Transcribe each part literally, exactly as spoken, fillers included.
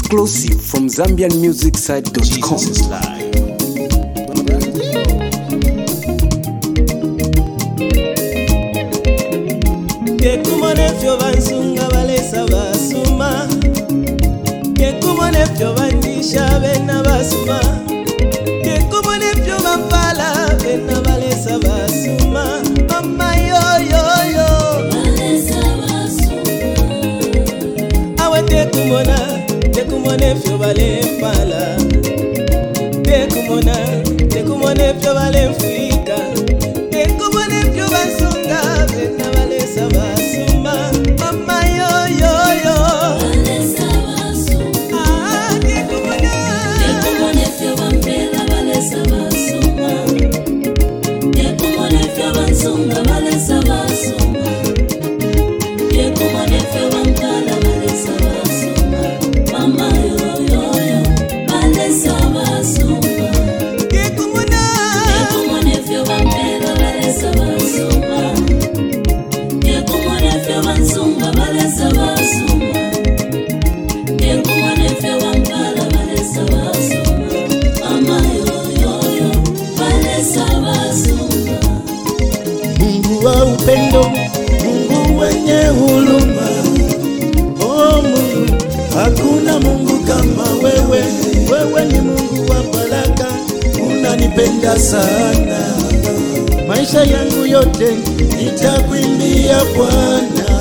Exclusive from Zambian Music Site dot com. Jesus is live. Kekumone fyo bansunga balesa basuma. Kekumone fyo bandisha bena basuma. Kekumone fyo bampala bena balesa basuma. Mama yo yo yo balesa basuma. Awe tekumona, tekumone fyo balempala. Tekumona, tekumone fyo balemfika. Tekumone fyo bansunga bena balesa basuma. Mama yo yo yo balesa basuma. Ah, tekumona, tekumone fyo bampela balesa basuma. Tekumone fyo bansunga balesa basuma. Tekumone fyo bampala balesa basuma. Mama yo yo yo balesa basuma. tekumona, Tekumone fyo bampela balesa basuma. Tekumone fyo bansunga balesa basuma. Tekumone fyo bampala balesa basuma. Mama yo yo yo balesa basuma. Mungu wa upendo, Mungu wenye huruma. Oh Mungu, hakuna Mungu kama wewe. Wewe ni Mungu wa baraka, unanipenda sana. Maisha yangu yote nitakuimbia Bwana.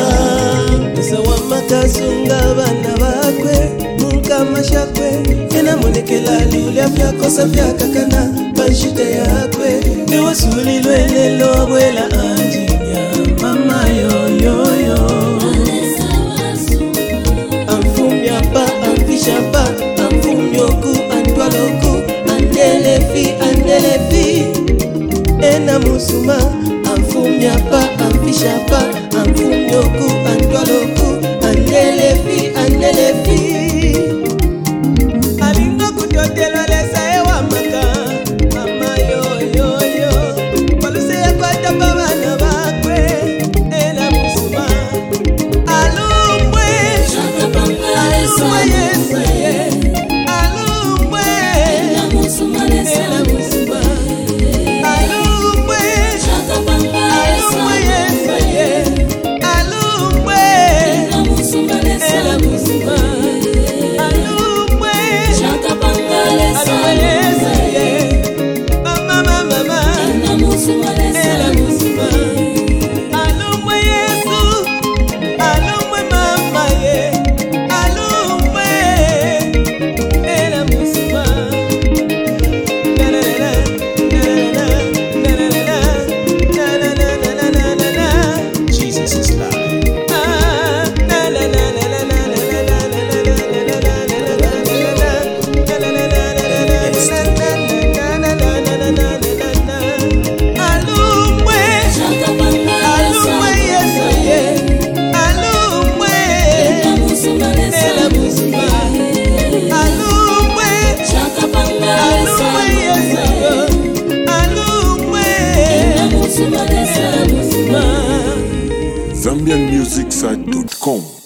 sawa makasunga bana bakwe munkama shakwe ena monekela liulia vyakosa vyakakana banshite yakwe niwasuli lwelelo bwela anjinya mama yo yo yo Balesa basuma. amfumya pa amfisha pa amfumyoku antwaloku andelefi andelefi ena musuma amfumya pa amfisha pa amfumyoku antwaloku andelefi andelefi alinga kutotela lesa ewa maka mama yo yo yo paluse ya kwata babana bakwe ena musuma alumwe Shaka banga lesa alumwe yesu ye alumwe ena musuma lesa ena musuma alumwe Shaka banga lesa alumwe yesu ye alumwe ena musuma lesa ena musuma alumwe Shaka banga lesa alumwe yesu ye mama mama mama ena musuma lesa ena musuma alumwe yesu alumwe mama ye alumwe ena musuma na na na na na na na na na na na na na Jesus is live. ah na na na na na na na na alumwe Shaka banga alumwe yesu ye alumwe ena musuma lesa ena musuma alumwe Shaka banga lesa alumwe yesu yo alumwe ena musuma lesa ena musuma Zambian Music Site dot com.